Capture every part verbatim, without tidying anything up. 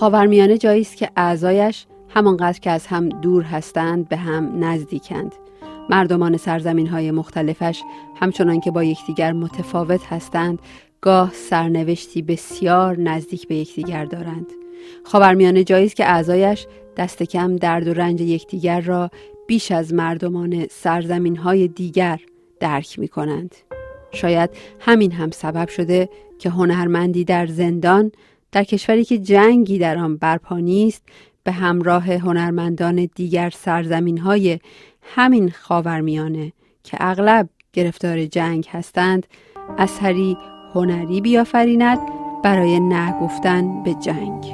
خاورمیانه جایی است که اعضایش همانقدر که از هم دور هستند به هم نزدیکند. مردمان سرزمین‌های مختلفش همچنان که با یکدیگر متفاوت هستند، گاه سرنوشتی بسیار نزدیک به یکدیگر دارند. خاورمیانه جایی است که اعضایش دست کم درد و رنج یکدیگر را بیش از مردمان سرزمین‌های دیگر درک می‌کنند. شاید همین هم سبب شده که هنرمندی در زندان، در کشوری که جنگی در آن برپا نیست، به همراه هنرمندان دیگر سرزمین‌های همین خاورمیانه که اغلب گرفتار جنگ هستند، اثری هنری بیافریند برای نگفتن به جنگ.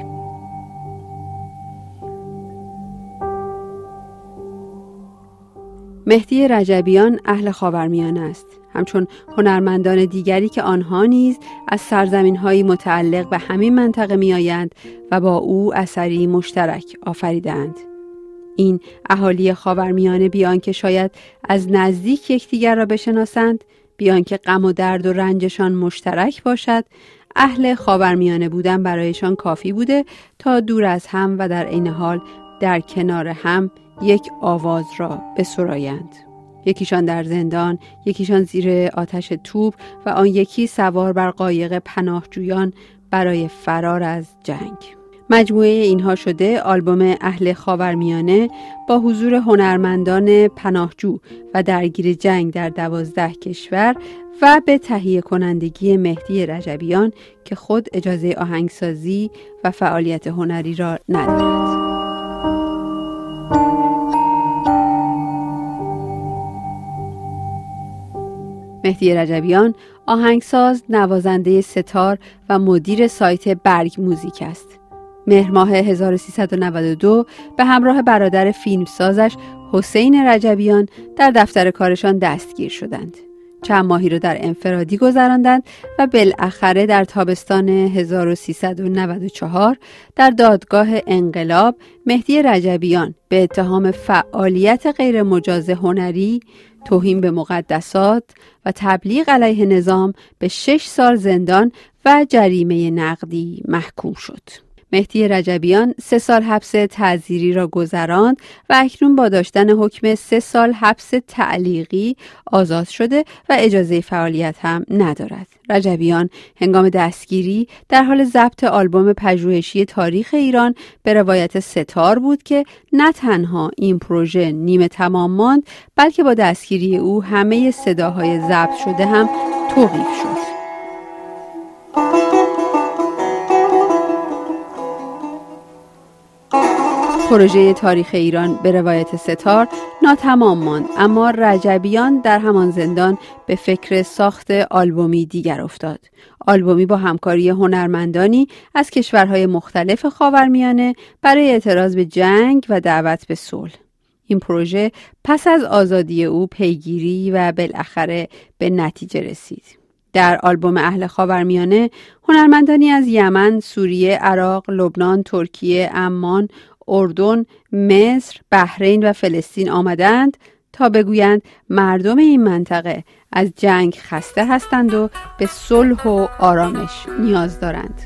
مهدی رجبیان اهل خاورمیانه است، همچون هنرمندان دیگری که آنها نیز از سرزمین‌های متعلق به همین منطقه می‌آیند و با او اثری مشترک آفریدند. این اهالی خاورمیانه بیان که شاید از نزدیک یکدیگر را بشناسند، بیان که غم و درد و رنجشان مشترک باشد، اهل خاورمیانه بودن برایشان کافی بوده تا دور از هم و در عین حال در کنار هم یک آواز را بسرایند. یکیشان در زندان، یکیشان زیر آتش توپ و آن یکی سوار بر قایق پناهجویان برای فرار از جنگ. مجموعه اینها شده آلبوم اهل خاورمیانه با حضور هنرمندان پناهجو و درگیر جنگ در دوازده کشور و به تهیه کنندگی مهدی رجبیان که خود اجازه آهنگسازی و فعالیت هنری را ندارد. مهدی رجبیان آهنگساز، نوازنده ستار و مدیر سایت برگ موزیک است. مهر ماه هزار و سیصد و نود و دو به همراه برادر فیلمسازش حسین رجبیان در دفتر کارشان دستگیر شدند. چند ماهی را در انفرادی گذراندند و بالاخره در تابستان هزار و سیصد و نود و چهار در دادگاه انقلاب مهدی رجبیان به اتهام فعالیت غیر مجاز هنری، توهین به مقدسات و تبلیغ علیه نظام به شش سال زندان و جریمه نقدی محکوم شد. مهدی رجبیان سه سال حبس تعزیری را گذراند و اکنون با داشتن حکم سه سال حبس تعلیقی آزاد شده و اجازه فعالیت هم ندارد. رجبیان هنگام دستگیری در حال ضبط آلبوم پژوهشی تاریخ ایران به روایت ستار بود که نه تنها این پروژه نیمه تمام ماند، بلکه با دستگیری او همه صداهای ضبط شده هم توقیف شد. پروژه تاریخ ایران به روایت ستار ناتمام ماند، اما رجبیان در همان زندان به فکر ساخت آلبومی دیگر افتاد. آلبومی با همکاری هنرمندانی از کشورهای مختلف خاورمیانه برای اعتراض به جنگ و دعوت به صلح. این پروژه پس از آزادی او پیگیری و بالاخره به نتیجه رسید. در آلبوم اهل خاورمیانه هنرمندانی از یمن، سوریه، عراق، لبنان، ترکیه، عمان، اردن، مصر، بحرین و فلسطین آمدند تا بگویند مردم این منطقه از جنگ خسته هستند و به صلح و آرامش نیاز دارند.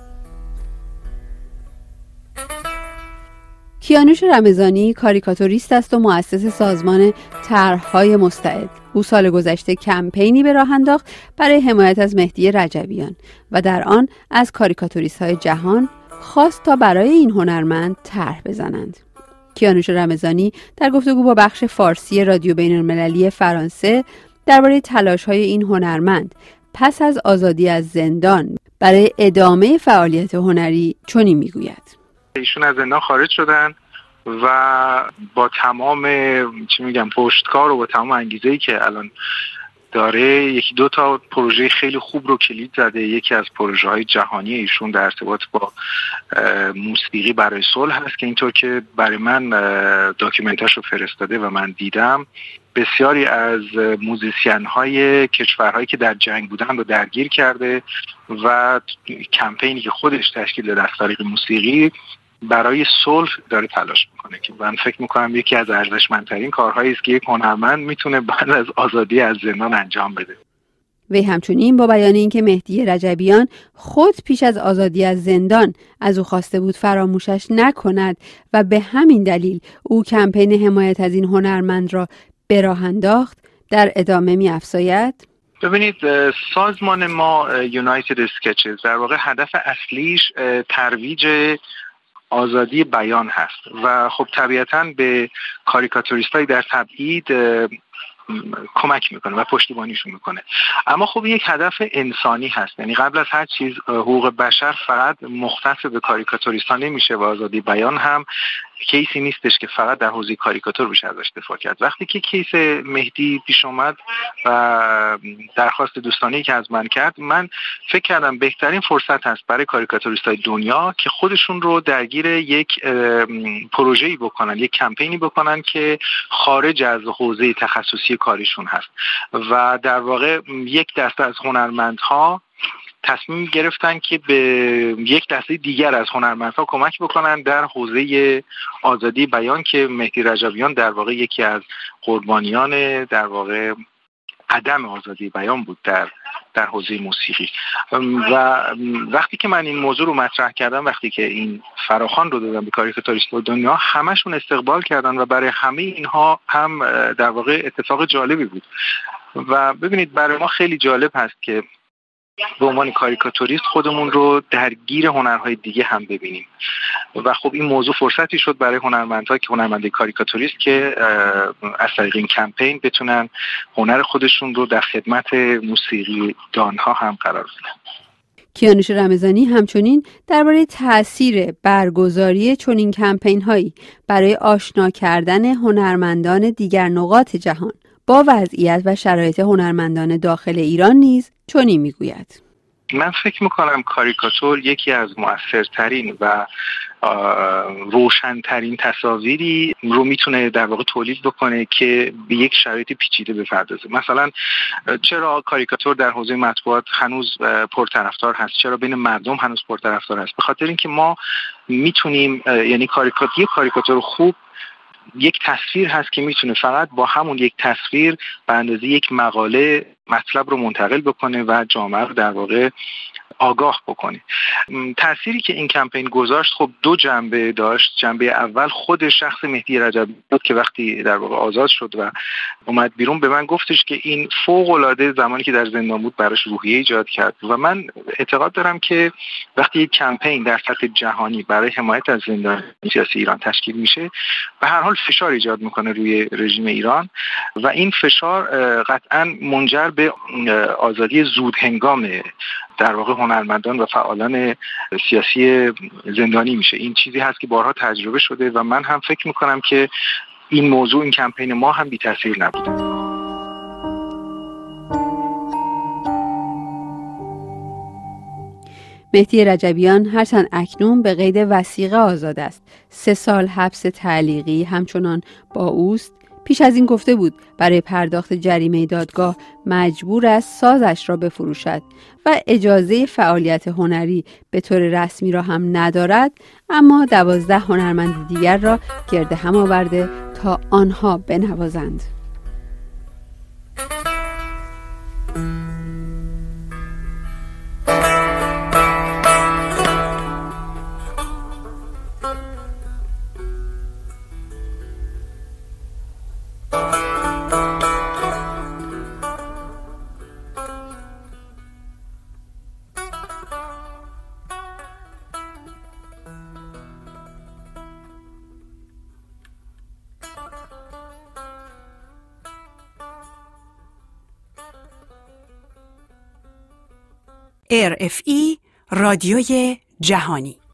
کیانوش رمضانی کاریکاتوریست است و مؤسس سازمان طرح‌های مستعد. او سال گذشته کمپینی به راه انداخت برای حمایت از مهدی رجبیان و در آن از کاریکاتوریست‌های جهان خواست تا برای این هنرمند طرح بزنند. کیانوش رمضانی در گفتگو با بخش فارسی رادیو بین‌المللی فرانسه درباره تلاش‌های این هنرمند پس از آزادی از زندان برای ادامه فعالیت هنری چنین میگوید: ایشون از زندان خارج شدن و با تمام چی میگم پشتکار و با تمام انگیزه‌ای که الان داره یکی دو تا پروژه خیلی خوب رو کلید زده. یکی از پروژه‌های جهانی ایشون در ارتباط با موسیقی برای صلح هست که اینطور که برای من داکیومنتاش رو فرستاده و من دیدم، بسیاری از موزیسین-های کشورهایی که در جنگ بودن رو درگیر کرده و کمپینی که خودش تشکیل داده از طریق موسیقی برای صلح داره تلاش میکنه که من فکر میکنم یکی از ارزشمندترین کارهایی است که یک هنرمند میتونه بعد از آزادی از زندان انجام بده. وی همچنین با بیان اینکه مهدی رجبیان خود پیش از آزادی از زندان از او خواسته بود فراموشش نکند و به همین دلیل او کمپین حمایت از این هنرمند را به راه انداخت، در ادامه می افزاید: ببینید، سازمان ما یونایتد اسکچز در واقع هدف اصلیش ترویج آزادی بیان هست و خب طبیعتاً به کاریکاتوریست‌های در تبعید کمک میکنه و پشتیبانیشون میکنه. اما خب یک هدف انسانی هست، یعنی قبل از هر چیز حقوق بشر فقط مختص به کاریکاتوریستا نمیشه و آزادی بیان هم کیسی نیستش که فقط در حوزه کاریکاتور بشه ازش دفاع کرد. وقتی که کیس مهدی پیش اومد و درخواست دوستانه‌ای که از من کرد، من فکر کردم بهترین فرصت هست برای کاریکاتوریستای دنیا که خودشون رو درگیر یک پروژه‌ای بکنن، یک کمپینی بکنن که خارج از حوزه تخصصی کاریشون هست و در واقع یک دسته از هنرمندها تصمیم گرفتن که به یک دسته دیگر از هنرمندها کمک بکنن در حوزه آزادی بیان که مهدی رجبیان در واقع یکی از قربانیان در واقع عدم آزادی بیان بود در در حوزه موسیقی. و وقتی که من این موضوع رو مطرح کردم، وقتی که این فراخوان رو دادم به کاریکاتوریست‌های دنیا، همشون استقبال کردن و برای همه اینها هم در واقع اتفاق جالبی بود. و ببینید، برای ما خیلی جالب هست که به عنوان کاریکاتوریست خودمون رو درگیر هنرهای دیگه هم ببینیم و خب این موضوع فرصتی شد برای هنرمندها که هنرمندای کاریکاتوریست که از طریق این کمپین بتونن هنر خودشون رو در خدمت موسیقی دانها هم قرار بدن. کیانوش رمضانی همچنین درباره تأثیر برگزاری چنین کمپین‌هایی برای آشنا کردن هنرمندان دیگر نقاط جهان با وضعیت و شرایط هنرمندان داخل ایران نیز چنین میگوید: من فکر میکنم کاریکاتور یکی از مؤثرترین و روشنترین تصاویری رو میتونه در واقع تولید بکنه که به یک شرایط پیچیده بپردازه. مثلا چرا کاریکاتور در حوزه مطبوعات هنوز پرطرفدار هست؟ چرا بین مردم هنوز پرطرفدار هست؟ به خاطر اینکه ما میتونیم، یعنی کاریکاتور، یک کاریکاتور خوب یک تصویر هست که میتونه فقط با همون یک تصویر به اندازه یک مقاله مطلب رو منتقل بکنه و جامعه رو در واقع آگاه بکنه. تأثیری که این کمپین گذاشت خب دو جنبه داشت. جنبه اول خود شخص مهدی رجبی بود که وقتی در واقع آزاد شد و اومد بیرون به من گفتش که این فوق‌العاده زمانی که در زندان بود براش روحیه ایجاد کرد و من اعتقاد دارم که وقتی یک کمپین در سطح جهانی برای حمایت از زندانی سیاسی ایران تشکیل میشه به هر حال فشار ایجاد میکنه روی رژیم ایران و این فشار قطعاً منجر به آزادی زود هنگام در واقع هنرمندان و فعالان سیاسی زندانی میشه. این چیزی هست که بارها تجربه شده و من هم فکر میکنم که این موضوع، این کمپین ما هم بی تاثیر نبوده. مهدی رجبیان هرچند اکنون به قید وثیقه آزاد است، سه سال حبس تعلیقی همچنان با اوست. پیش از این گفته بود برای پرداخت جریمه دادگاه مجبور است سازش را بفروشد و اجازه فعالیت هنری به طور رسمی را هم ندارد، اما دوازده هنرمند دیگر را گرد هم آورده تا آنها بنوازند. ار اف ای رادیوی جهانی.